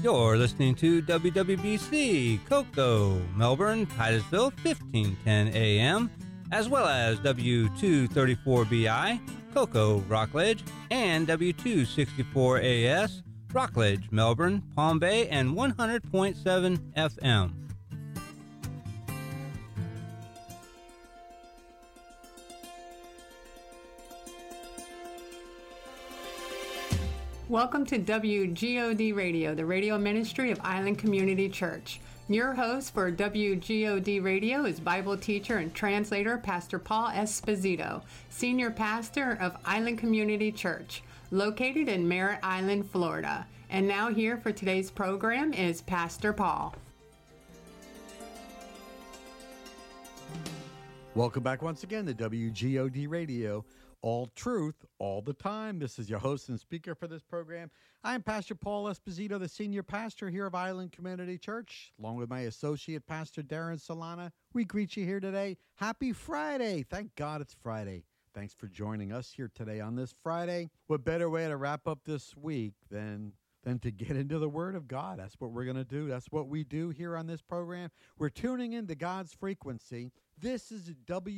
You're listening to WWBC, Cocoa, Melbourne, Titusville, 1510 AM, as well as W234BI, Cocoa, Rockledge, and W264AS, Rockledge, Melbourne, Palm Bay, and 100.7 FM. Welcome to WGOD Radio, the radio ministry of Island Community Church. Your host for WGOD Radio is Bible teacher and translator Pastor Paul Esposito, senior pastor of Island Community Church, located in Merritt Island, Florida. And now here for today's program is Pastor Paul. Welcome back once again to WGOD Radio. All truth, all the time. This is your host and speaker for this program. I'm Pastor Paul Esposito, the senior pastor here of Island Community Church, along with my associate pastor, Darren Solana. We greet you here today. Happy Friday. Thank God it's Friday. Thanks for joining us here today on this Friday. What better way to wrap up this week than to get into the Word of God? That's what we're going to do. That's what we do here on this program. We're tuning into God's frequency. This is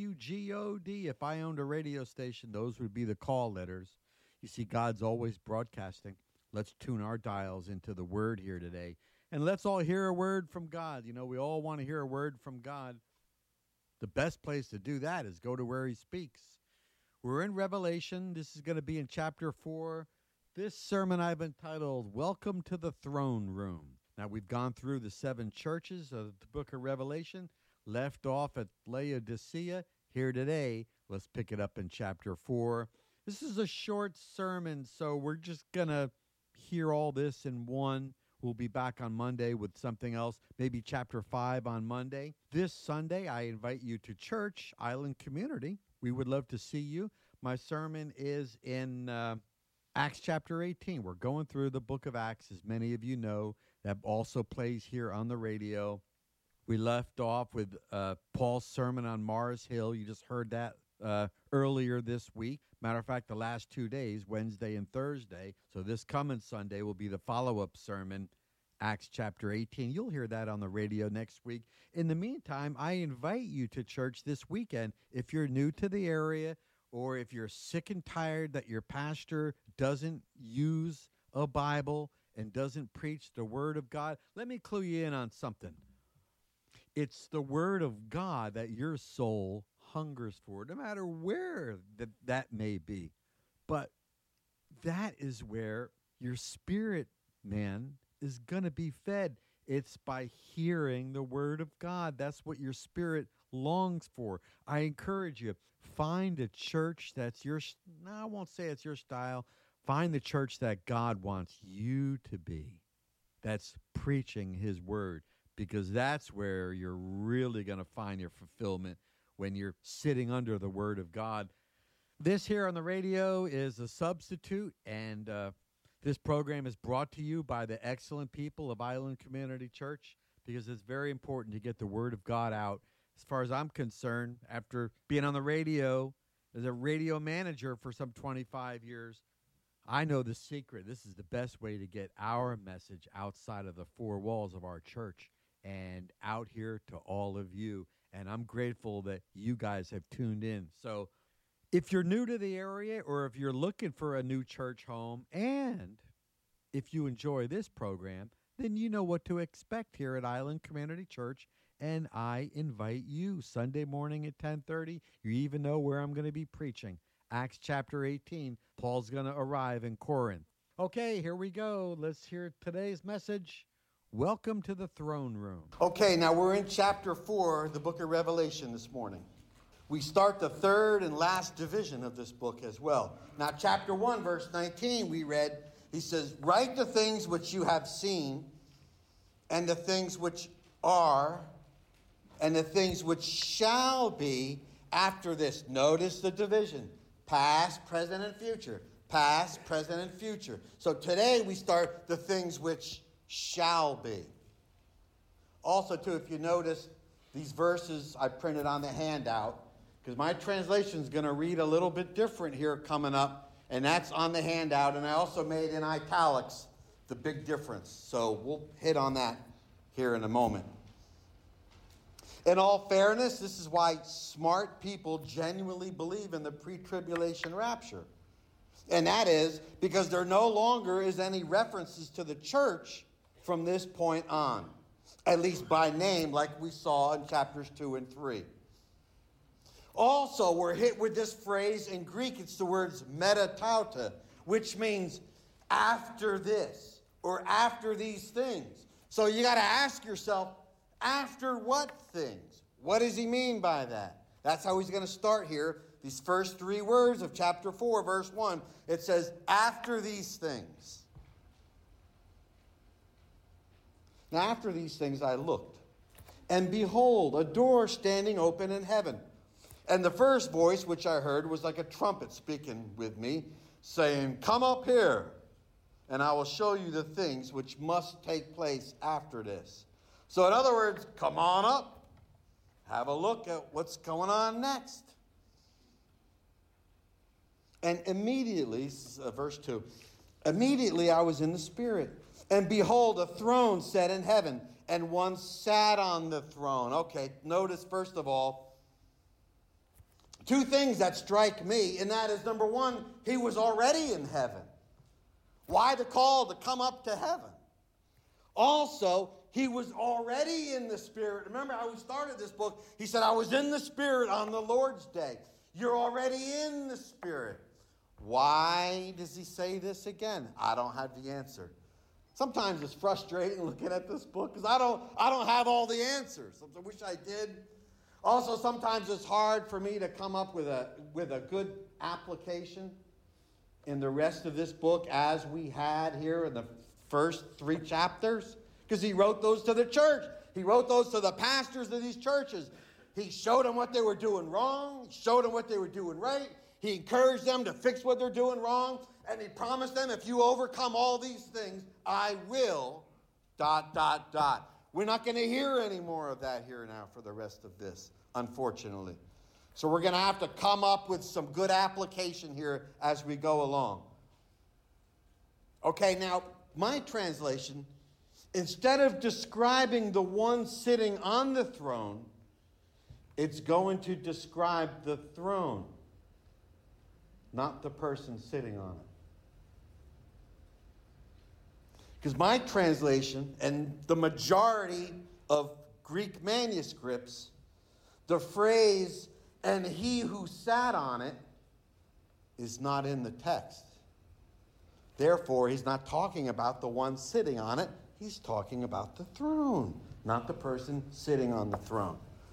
WGOD. If I owned a radio station, those would be the call letters. You see, God's always broadcasting. Let's tune our dials into the Word here today. And let's all hear a word from God. You know, we all want to hear a word from God. The best place to do that is go to where He speaks. We're in Revelation. This is going to be in chapter 4. This sermon I've entitled, Welcome to the Throne Room. Now, we've gone through the 7 churches of the book of Revelation, left off at Laodicea. Here today, let's pick it up in chapter 4. This is a short sermon, so we're just going to hear all this in one. We'll be back on Monday with something else, maybe chapter 5 on Monday. This Sunday, I invite you to church, Island Community. We would love to see you. My sermon is in Acts chapter 18. We're going through the book of Acts, as many of you know. That also plays here on the radio. We left off with Paul's sermon on Mars Hill. You just heard that earlier this week. Matter of fact, the last 2 days, Wednesday and Thursday. So this coming Sunday will be the follow-up sermon, Acts chapter 18. You'll hear that on the radio next week. In the meantime, I invite you to church this weekend. If you're new to the area, or if you're sick and tired that your pastor doesn't use a Bible and doesn't preach the Word of God, let me clue you in on something. It's the Word of God that your soul hungers for, no matter where that may be. But that is where your spirit, man, is going to be fed. It's by hearing the Word of God. That's what your spirit longs for. I encourage you, find a church that's I won't say it's your style. Find the church that God wants you to be, that's preaching His Word, because that's where you're really going to find your fulfillment, when you're sitting under the Word of God. This here on the radio is a substitute, and this program is brought to you by the excellent people of Island Community Church, because it's very important to get the Word of God out. As far as I'm concerned, after being on the radio as a radio manager for some 25 years, I know the secret. This is the best way to get our message outside of the 4 walls of our church and out here to all of you. And I'm grateful that you guys have tuned in. So if you're new to the area, or if you're looking for a new church home, and if you enjoy this program, then you know what to expect here at Island Community Church. And I invite you Sunday morning at 10:30. You even know where I'm going to be preaching. Acts chapter 18. Paul's going to arrive in Corinth. Okay, here we go. Let's hear today's message. Welcome to the throne room. Okay, now we're in chapter 4, the book of Revelation this morning. We start the third and last division of this book as well. Now, chapter 1, verse 19, we read, he says, write the things which you have seen, and the things which are, and the things which shall be after this. Notice the division. Past, present, and future. Past, present, and future. So today we start the things which shall be. Also, too, if you notice, these verses I printed on the handout, because my translation is going to read a little bit different here coming up, and that's on the handout. And I also made in italics the big difference. So we'll hit on that here in a moment. In all fairness, this is why smart people genuinely believe in the pre-tribulation rapture. And that is because there no longer is any references to the church from this point on, at least by name, like we saw in chapters 2 and 3. Also, we're hit with this phrase in Greek. It's the words metatauta, which means after this or after these things. So you got to ask yourself, after what things? What does he mean by that? That's how he's going to start here. These first 3 words of chapter 4, verse 1. It says, after these things. Now, after these things I looked, and behold, a door standing open in heaven. And the first voice which I heard was like a trumpet speaking with me, saying, come up here, and I will show you the things which must take place after this. So in other words, come on up. Have a look at what's going on next. And immediately, verse 2, immediately I was in the Spirit. And behold, a throne set in heaven, and one sat on the throne. Okay, notice first of all, 2 things that strike me, and that is, number 1, he was already in heaven. Why the call to come up to heaven? Also, he was already in the Spirit. Remember how we started this book? He said, I was in the Spirit on the Lord's day. You're already in the Spirit. Why does he say this again? I don't have the answer. Sometimes it's frustrating looking at this book because I don't have all the answers. I wish I did. Also, sometimes it's hard for me to come up with a good application in the rest of this book as we had here in the first 3 chapters. Because he wrote those to the church. He wrote those to the pastors of these churches. He showed them what they were doing wrong. He showed them what they were doing right. He encouraged them to fix what they're doing wrong. And he promised them, if you overcome all these things, I will, ... We're not going to hear any more of that here now for the rest of this, unfortunately. So we're going to have to come up with some good application here as we go along. Okay, now, my translation, instead of describing the one sitting on the throne, it's going to describe the throne, not the person sitting on it. Because my translation and the majority of Greek manuscripts, the phrase, and he who sat on it, is not in the text. Therefore, he's not talking about the one sitting on it. He's talking about the throne, not the person sitting on the throne.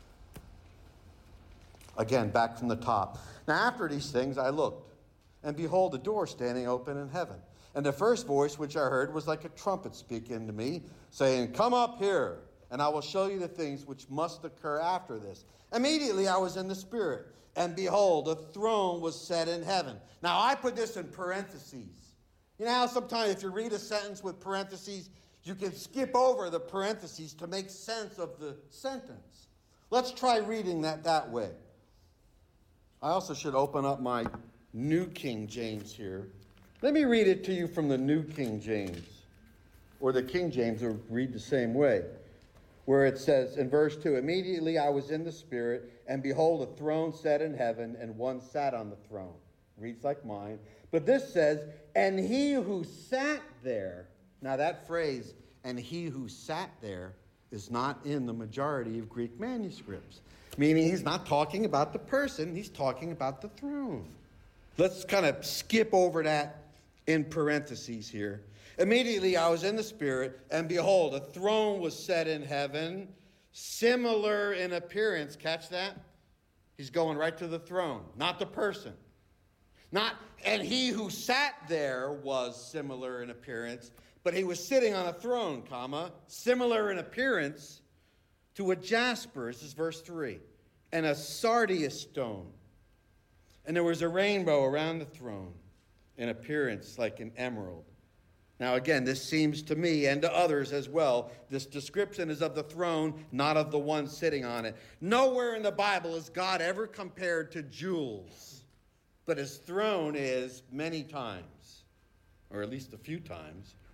Again, back from the top. Now, after these things, I looked, and behold, a door standing open in heaven. And the first voice which I heard was like a trumpet speaking to me, saying, come up here, and I will show you the things which must occur after this. Immediately I was in the Spirit, and behold, a throne was set in heaven. Now, I put this in parentheses. You know how sometimes if you read a sentence with parentheses, you can skip over the parentheses to make sense of the sentence. Let's try reading that way. I also should open up my New King James here. Let me read it to you from the New King James, or the King James will read the same way, where it says in verse 2, immediately I was in the Spirit, and behold, a throne set in heaven, and one sat on the throne. Reads like mine. But this says, and he who sat there. Now that phrase, and he who sat there, is not in the majority of Greek manuscripts. Meaning he's not talking about the person, he's talking about the throne. Let's kind of skip over that in parentheses here. Immediately I was in the Spirit, and behold, a throne was set in heaven, similar in appearance. Catch that? He's going right to the throne, not the person. And he who sat there was similar in appearance, but he was sitting on a throne, similar in appearance to a jasper, this is verse 3, and a sardius stone. And there was a rainbow around the throne, in appearance like an emerald. Now again, this seems to me and to others as well, this description is of the throne, not of the one sitting on it. Nowhere in the Bible is God ever compared to jewels, but his throne is many times, or at least a few times,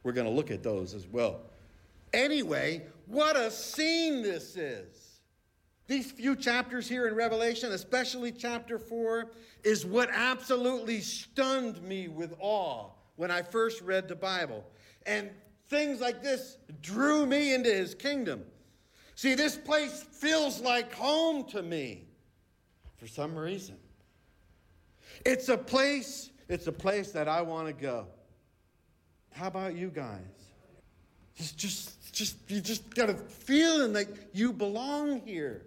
We're going to look at those as well. Anyway, what a scene this is. These few chapters here in Revelation, especially chapter 4, is what absolutely stunned me with awe when I first read the Bible. And things like this drew me into his kingdom. See, this place feels like home to me for some reason. It's a place that I want to go. How about you guys? You just got a feeling like you belong here.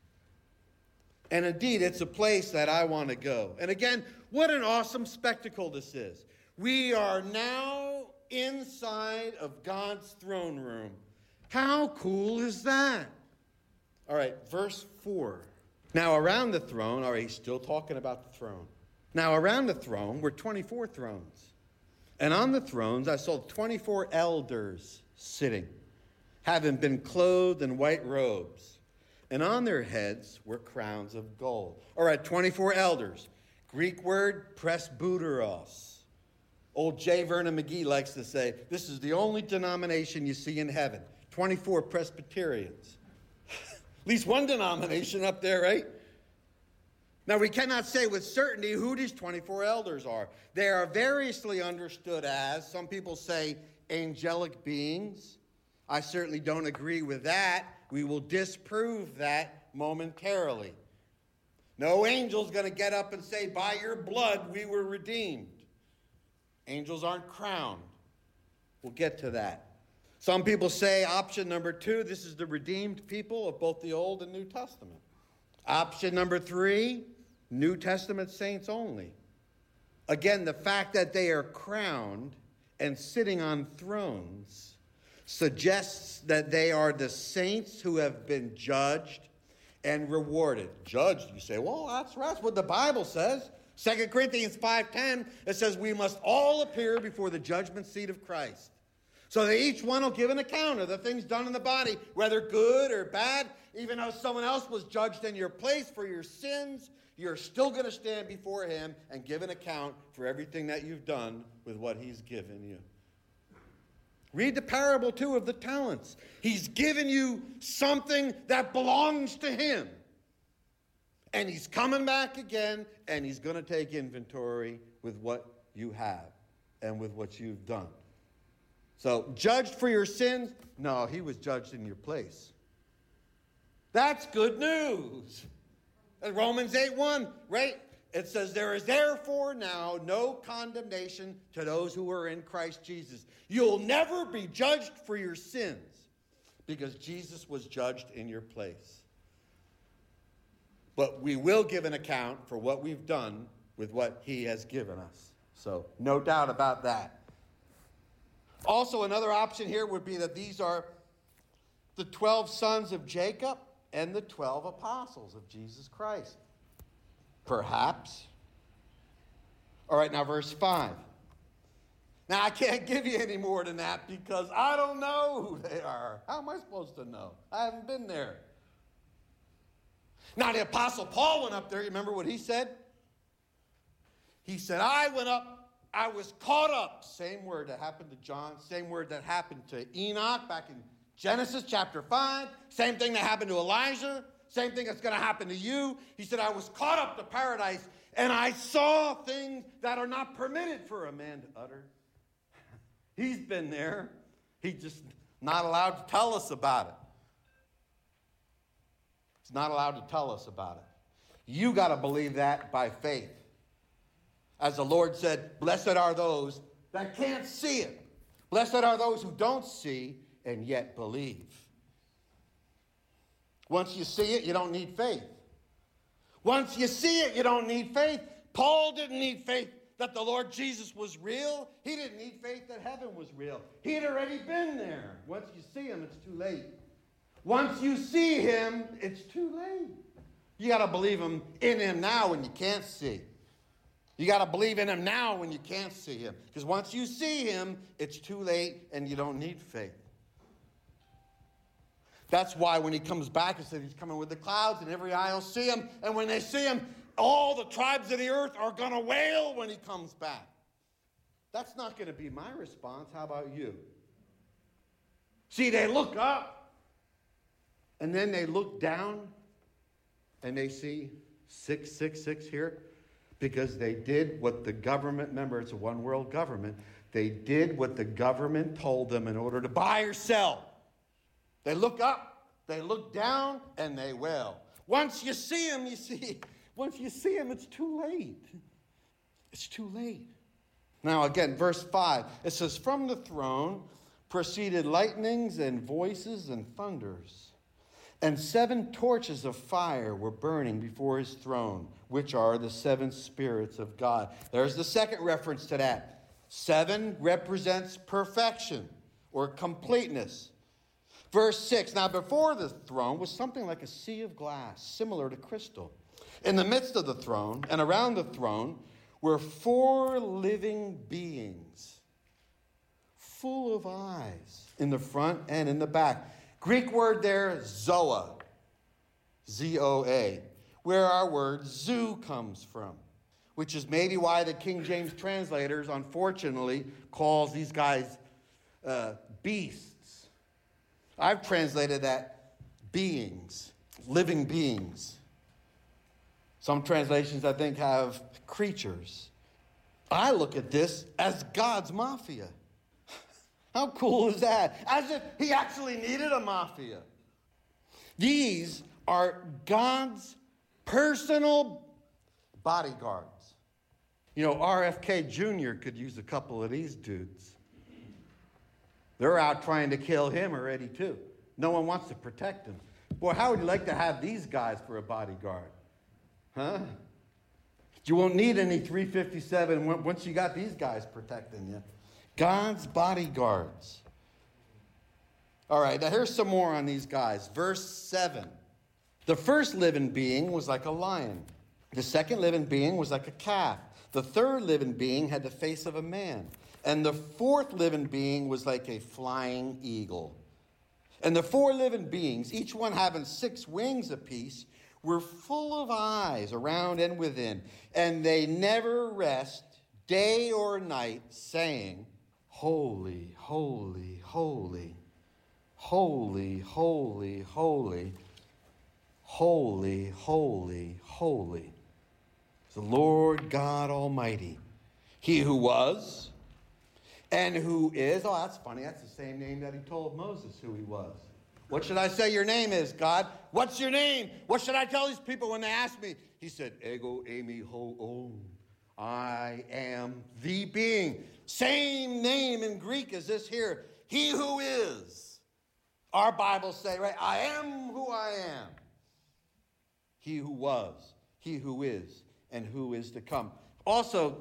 And indeed, it's a place that I want to go. And again, what an awesome spectacle this is. We are now inside of God's throne room. How cool is that? All right, verse 4. Now around the throne, all right, he's still talking about the throne. Now around the throne were 24 thrones. And on the thrones I saw 24 elders sitting, having been clothed in white robes. And on their heads were crowns of gold. All right, 24 elders. Greek word, presbyteros. Old J. Vernon McGee likes to say, this is the only denomination you see in heaven. 24 Presbyterians. At least one denomination up there, right? Now, we cannot say with certainty who these 24 elders are. They are variously understood as, some people say, angelic beings. I certainly don't agree with that. We will disprove that momentarily. No angel's going to get up and say, by your blood we were redeemed. Angels aren't crowned. We'll get to that. Some people say option number 2, this is the redeemed people of both the Old and New Testament. Option number 3, New Testament saints only. Again, the fact that they are crowned and sitting on thrones suggests that they are the saints who have been judged and rewarded. Judged, you say, well, that's what the Bible says. 2 Corinthians 5:10, it says we must all appear before the judgment seat of Christ. So that each one will give an account of the things done in the body, whether good or bad. Even though someone else was judged in your place for your sins, you're still going to stand before him and give an account for everything that you've done with what he's given you. Read the parable, too, of the talents. He's given you something that belongs to him. And he's coming back again, and he's going to take inventory with what you have and with what you've done. So, judged for your sins? No, he was judged in your place. That's good news. Romans 8:1, right? It says, there is therefore now no condemnation to those who are in Christ Jesus. You'll never be judged for your sins because Jesus was judged in your place. But we will give an account for what we've done with what he has given us. So no doubt about that. Also, another option here would be that these are the 12 sons of Jacob and the 12 apostles of Jesus Christ. Perhaps. All right, now verse 5. Now, I can't give you any more than that because I don't know who they are. How am I supposed to know? I haven't been there. Now, the Apostle Paul went up there. You remember what he said? He said, I went up, I was caught up. Same word that happened to John, same word that happened to Enoch back in Genesis chapter 5. Same thing that happened to Elijah. Same thing that's going to happen to you. He said, I was caught up to paradise, and I saw things that are not permitted for a man to utter. He's been there. He's just not allowed to tell us about it. He's not allowed to tell us about it. You got to believe that by faith. As the Lord said, blessed are those that can't see it. Blessed are those who don't see and yet believe. Once you see it, you don't need faith. Once you see it, you don't need faith. Paul didn't need faith that the Lord Jesus was real. He didn't need faith that heaven was real. He had already been there. Once you see him, it's too late. Once you see him, it's too late. You got to believe in him now when you can't see. You got to believe in him now when you can't see him. Because once you see him, it's too late and you don't need faith. That's why when he comes back, he said he's coming with the clouds and every eye will see him. And when they see him, all the tribes of the earth are going to wail when he comes back. That's not going to be my response. How about you? See, they look up, and then they look down, and they see 666 here, because they did what the government, remember, it's a one world government, they did what the government told them in order to buy or sell. They look up, they look down, and they wail. Once you see them, once you see them, it's too late. It's too late. Now again, verse 5, it says, from the throne proceeded lightnings and voices and thunders, and 7 torches of fire were burning before his throne, which are the 7 spirits of God. There's the second reference to that. 7 represents perfection or completeness. Verse 6, now before the throne was something like a sea of glass, similar to crystal. In the midst of the throne and around the throne were 4 living beings, full of eyes in the front and in the back. Greek word there, zoa, Z-O-A, where our word zoo comes from, which is maybe why the King James translators, unfortunately, calls these guys beasts. I've translated that beings, living beings. Some translations, I think, have creatures. I look at this as God's mafia. How cool is that? As if he actually needed a mafia. These are God's personal bodyguards. You know, RFK Jr. could use a couple of these dudes. They're out trying to kill him already, too. No one wants to protect him. Boy, how would you like to have these guys for a bodyguard? Huh? You won't need any 357 once you got these guys protecting you. God's bodyguards. All right, now here's some more on these guys. Verse 7. The first living being was like a lion. The second living being was like a calf. The third living being had the face of a man. And the fourth living being was like a flying eagle. And the 4 living beings, each one having 6 wings apiece, were full of eyes around and within. And they never rest day or night, saying, holy, holy, holy, holy, holy, holy, holy, holy, holy, the Lord God Almighty, he who was and who is. Oh, that's funny. That's the same name that he told Moses who he was. What should I say your name is, God? What's your name? What should I tell these people when they ask me? He said, Ego Eimi Ho Om. I am the being. Same name in Greek as this here. He who is. Our Bibles say, right? I am who I am. He who was, he who is, and who is to come. Also,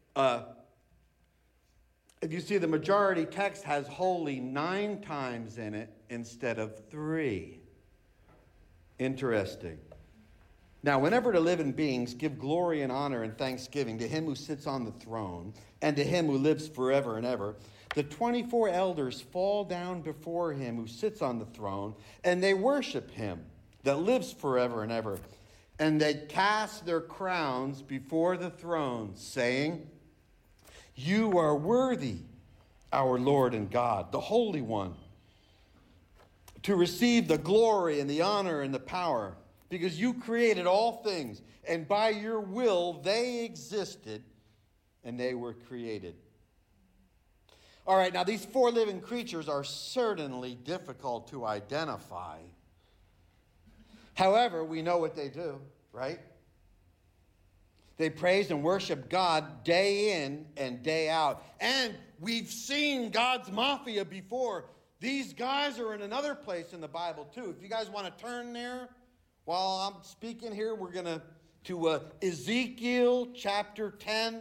if you see, the majority text has holy 9 times in it instead of 3. Interesting. Now, whenever the living beings give glory and honor and thanksgiving to him who sits on the throne and to him who lives forever and ever, the 24 elders fall down before him who sits on the throne, and they worship him that lives forever and ever. And they cast their crowns before the throne, saying, you are worthy, our Lord and God, the Holy One, to receive the glory and the honor and the power, because you created all things, and by your will they existed, and they were created. All right, now these 4 living creatures are certainly difficult to identify. However, we know what they do, right? They praise and worship God day in and day out. And we've seen God's mafia before. These guys are in another place in the Bible too. If you guys want to turn there while I'm speaking here, we're going to Ezekiel chapter 10.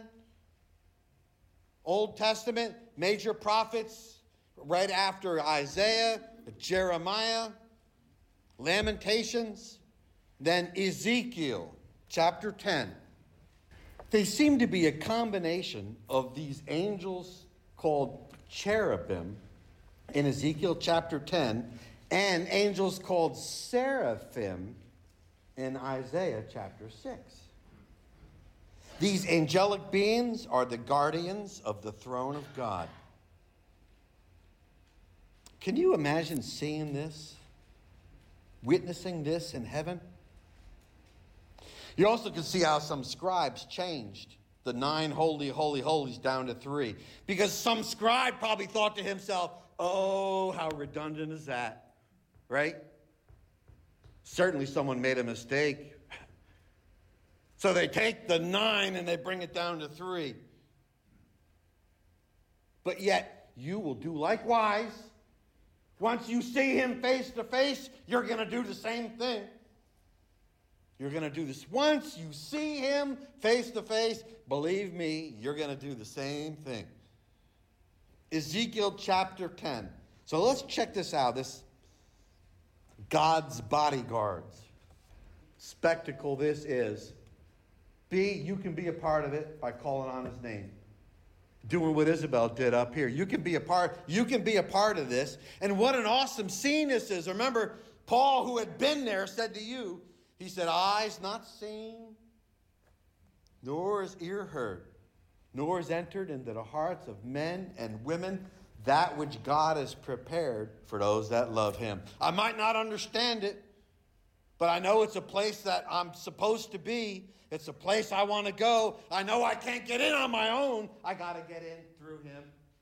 Old Testament, major prophets, right after Isaiah, Jeremiah, Lamentations, then Ezekiel chapter 10. They seem to be a combination of these angels called cherubim in Ezekiel chapter 10 and angels called seraphim in Isaiah chapter 6. These angelic beings are the guardians of the throne of God. Can you imagine seeing this? Witnessing this in heaven? You also can see how some scribes changed the 9 holy, holy, holies down to 3. Because some scribe probably thought to himself, oh, how redundant is that? Right? Certainly someone made a mistake. So they take the 9 and they bring it down to 3. But yet, you will do likewise. Once you see him face to face, you're going to do the same thing. You're going to do this. Once you see him face to face, believe me, you're going to do the same thing. Ezekiel chapter 10. So let's check this out. This God's bodyguards spectacle this is. You can be a part of it by calling on his name. Doing what Isabel did up here. You can be a part of this. And what an awesome scene this is. Remember, Paul, who had been there, said to you, he said, eyes not seen, nor is ear heard, nor is entered into the hearts of men and women that which God has prepared for those that love him. I might not understand it, but I know it's a place that I'm supposed to be. It's a place I want to go. I know I can't get in on my own. I got to get in through him.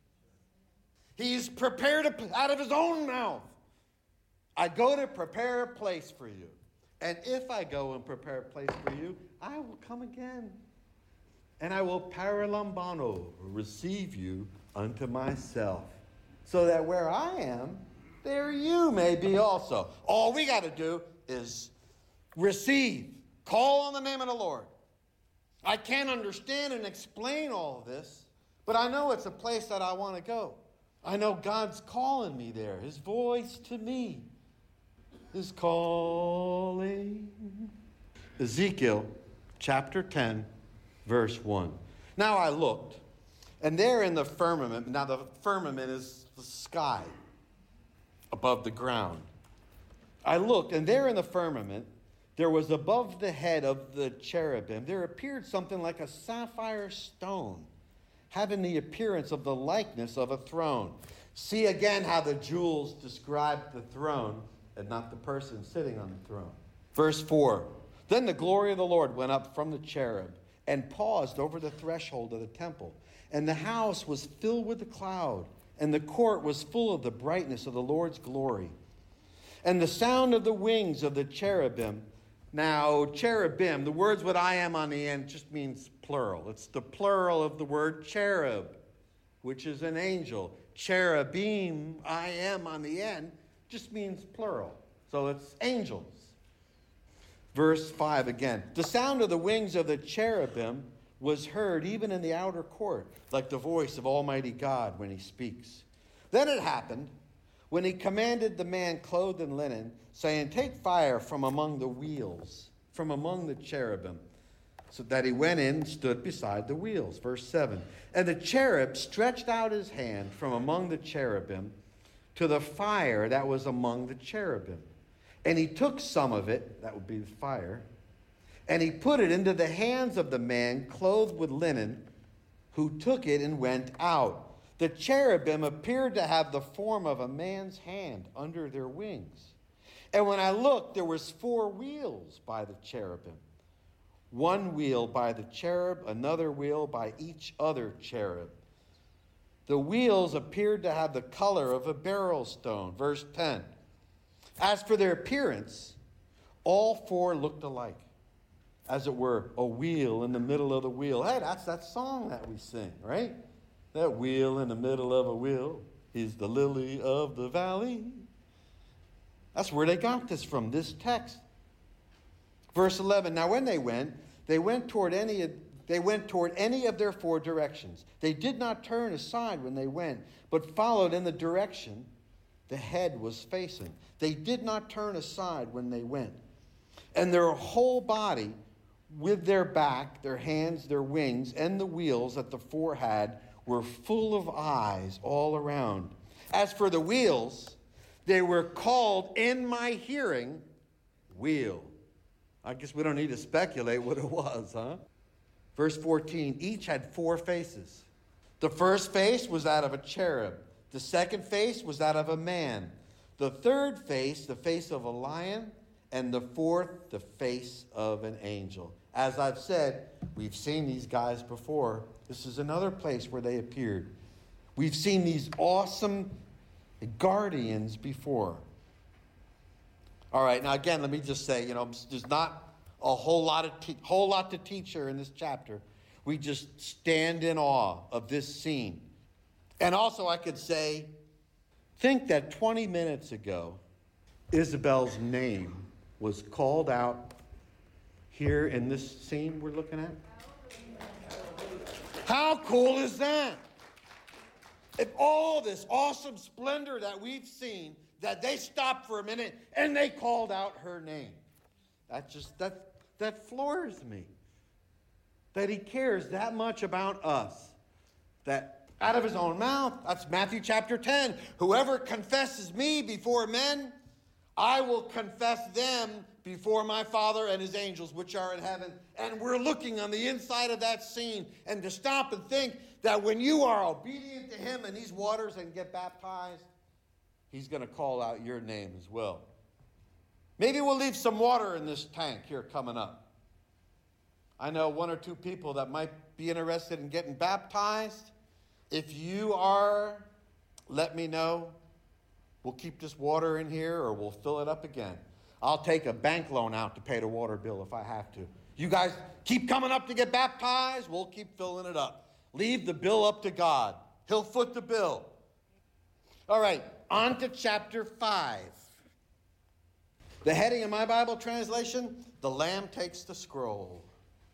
He's prepared out of his own mouth. I go to prepare a place for you. And if I go and prepare a place for you, I will come again. And I will paralambano, receive you unto myself. So that where I am, there you may be also. All we got to do is receive. Call on the name of the Lord. I can't understand and explain all of this, but I know it's a place that I want to go. I know God's calling me there. His voice to me is calling. Ezekiel chapter 10, verse 1. Now I looked, and there in the firmament, now the firmament is the sky above the ground. I looked, and there in the firmament, there was above the head of the cherubim, there appeared something like a sapphire stone, having the appearance of the likeness of a throne. See again how the jewels describe the throne and not the person sitting on the throne. Verse 4, then the glory of the Lord went up from the cherub and paused over the threshold of the temple. And the house was filled with a cloud, and the court was full of the brightness of the Lord's glory. And the sound of the wings of the cherubim. Now, cherubim, the words with I am on the end just means plural. It's the plural of the word cherub, which is an angel. Cherubim, I am on the end, just means plural. So it's angels. Verse 5 again. The sound of the wings of the cherubim was heard even in the outer court, like the voice of Almighty God when he speaks. Then it happened, when he commanded the man clothed in linen, saying, take fire from among the wheels, from among the cherubim. So that he went in and stood beside the wheels. Verse 7. And the cherub stretched out his hand from among the cherubim to the fire that was among the cherubim. And he took some of it, that would be the fire, and he put it into the hands of the man clothed with linen, who took it and went out. The cherubim appeared to have the form of a man's hand under their wings. And when I looked, there was 4 wheels by the cherubim. 1 wheel by the cherub, another wheel by each other cherub. The wheels appeared to have the color of a beryl stone. Verse 10. As for their appearance, all 4 looked alike. As it were, a wheel in the middle of the wheel. Hey, that's that song that we sing, right? That wheel in the middle of a wheel is the lily of the valley. That's where they got this from, this text. Verse 11, now when they went toward any of their 4 directions. They did not turn aside when they went, but followed in the direction the head was facing. They did not turn aside when they went. And their whole body, with their back, their hands, their wings, and the wheels that the 4 had, were full of eyes all around. As for the wheels, they were called in my hearing wheel. I guess we don't need to speculate what it was, huh? Verse 14, each had 4 faces. The first face was that of a cherub. The second face was that of a man. The third face, the face of a lion. And the fourth, the face of an angel. As I've said, we've seen these guys before. This is another place where they appeared. We've seen these awesome guardians before. All right, now again, let me just say, there's not a whole lot to teach here in this chapter. We just stand in awe of this scene. And also I could say, think that 20 minutes ago, Isabel's name was called out here in this scene we're looking at. How cool is that? If all this awesome splendor that we've seen, that they stopped for a minute and they called out her name. That floors me. That he cares that much about us. That out of his own mouth, that's Matthew chapter 10, whoever confesses me before men, I will confess them before my Father and his angels which are in heaven. And we're looking on the inside of that scene, and to stop and think that when you are obedient to him in these waters and get baptized, he's going to call out your name as well. Maybe we'll leave some water in this tank here coming up. I know 1 or 2 people that might be interested in getting baptized. If you are, let me know. We'll keep this water in here or we'll fill it up again. I'll take a bank loan out to pay the water bill if I have to. You guys keep coming up to get baptized. We'll keep filling it up. Leave the bill up to God. He'll foot the bill. All right, on to chapter 5. The heading in my Bible translation, the Lamb takes the scroll.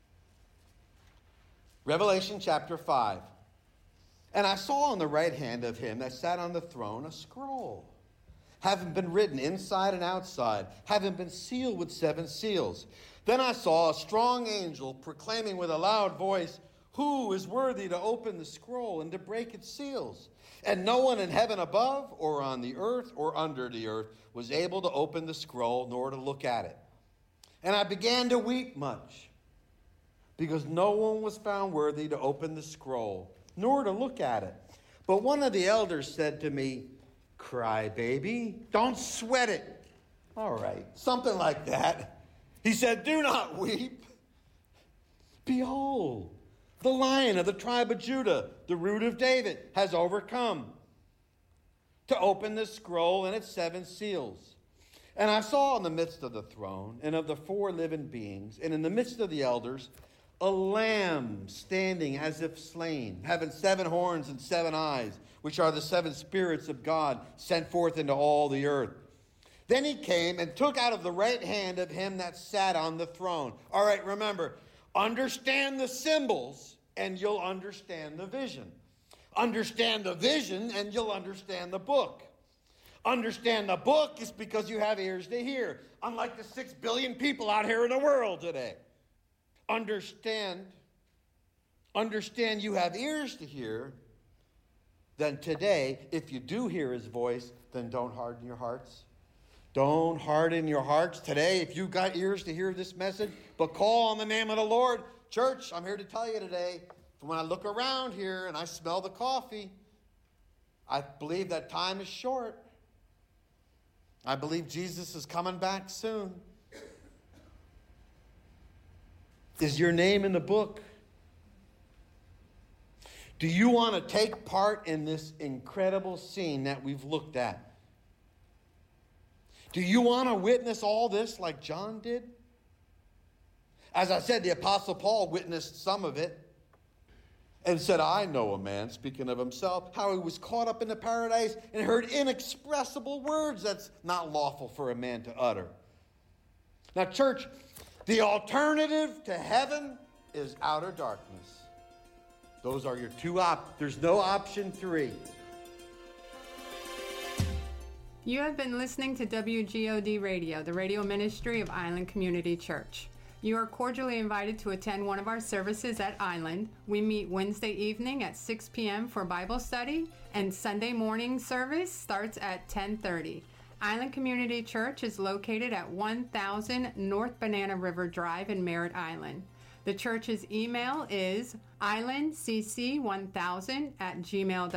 Revelation chapter 5. And I saw on the right hand of him that sat on the throne a scroll, having been written inside and outside, having been sealed with 7 seals. Then I saw a strong angel proclaiming with a loud voice, who is worthy to open the scroll and to break its seals? And no one in heaven above or on the earth or under the earth was able to open the scroll nor to look at it. And I began to weep much, because no one was found worthy to open the scroll, nor to look at it. But one of the elders said to me, cry, baby, don't sweat it. All right, something like that. He said, do not weep. Behold, the Lion of the tribe of Judah, the Root of David, has overcome to open the scroll and its 7 seals. And I saw in the midst of the throne and of the 4 living beings, and in the midst of the elders, a lamb standing as if slain, having 7 horns and 7 eyes, which are the 7 spirits of God sent forth into all the earth. Then he came and took out of the right hand of him that sat on the throne. All right, remember, understand the symbols and you'll understand the vision. Understand the vision and you'll understand the book. Understand the book is because you have ears to hear, unlike the 6 billion people out here in the world today. Understand you have ears to hear, then today, if you do hear his voice, then don't harden your hearts. Don't harden your hearts today if you've got ears to hear this message, but call on the name of the Lord. Church, I'm here to tell you today, when I look around here and I smell the coffee, I believe that time is short. I believe Jesus is coming back soon. Is your name in the book? Do you want to take part in this incredible scene that we've looked at? Do you want to witness all this like John did? As I said, the Apostle Paul witnessed some of it and said, I know a man, speaking of himself, how he was caught up in the paradise and heard inexpressible words that's not lawful for a man to utter. Now, church, the alternative to heaven is outer darkness. Those are your 2 options. There's no option 3. You have been listening to WGOD Radio, the radio ministry of Island Community Church. You are cordially invited to attend one of our services at Island. We meet Wednesday evening at 6 p.m. for Bible study, and Sunday morning service starts at 10:30. Island Community Church is located at 1000 North Banana River Drive in Merritt Island. The church's email is islandcc1000@gmail.com.